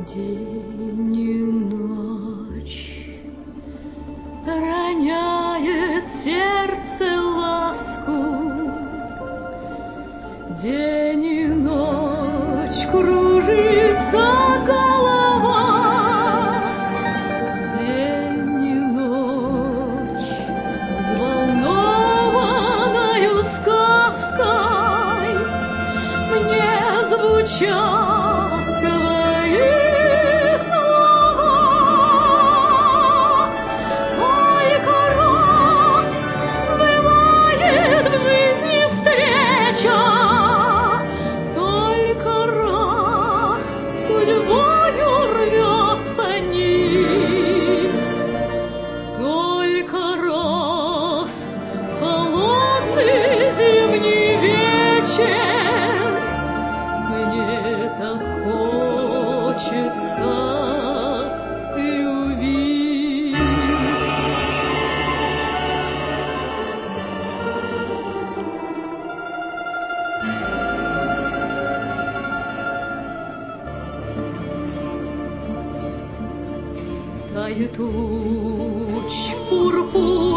День и ночь роняет сердце ласку, день и ночь кружится голова, день и ночь взволнованною сказкой мне звучат твои слова. Только раз бывает в жизни встреча, только раз судьбою рвется нить, только раз холодный зимний вечер мне так хочется любить. Тает луч пурпур